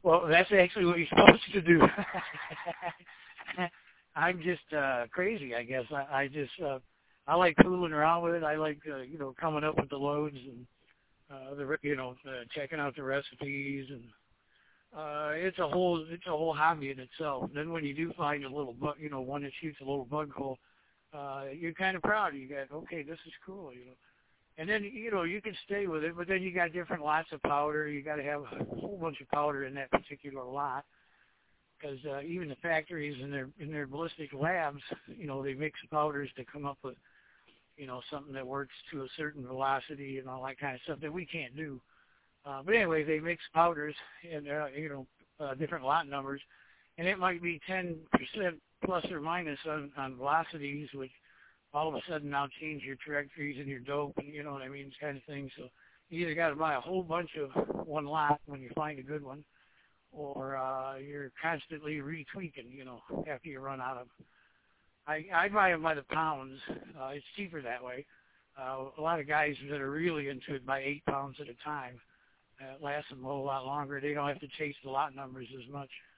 Well, that's actually what you're supposed to do. I'm just crazy, I guess. I like fooling around with it. I like coming up with the loads and checking out the recipes, and it's a whole hobby in itself. Then when you do find a little bug, one that shoots a little bug hole, you're kind of proud. You got, okay, this is cool. And then, you can stay with it, but then you got different lots of powder. You got to have a whole bunch of powder in that particular lot, because even the factories in their ballistic labs, they mix powders to come up with, something that works to a certain velocity and all that kind of stuff that we can't do. But anyway, they mix powders and different lot numbers, and it might be 10% plus or minus on velocities, which all of a sudden now change your trajectories and your dope, and you know what I mean, this kind of thing. So you either got to buy a whole bunch of one lot when you find a good one, or you're constantly retweaking, after you run out of. I buy them by the pounds. It's cheaper that way. A lot of guys that are really into it buy 8 pounds at a time. It lasts them a whole lot longer. They don't have to chase the lot numbers as much.